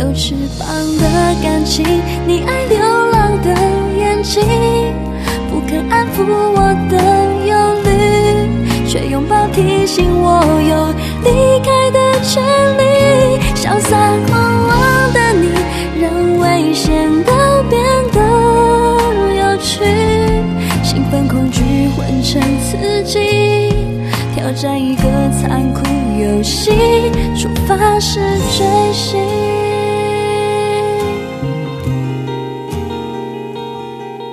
有翅膀的感情，你爱流浪的眼睛，不肯安抚我的忧虑，却拥抱提醒我有离开的权利。潇洒狂妄的你，让危险都变得有趣，兴奋恐惧混成刺激，挑战一个残酷游戏，出发是追寻。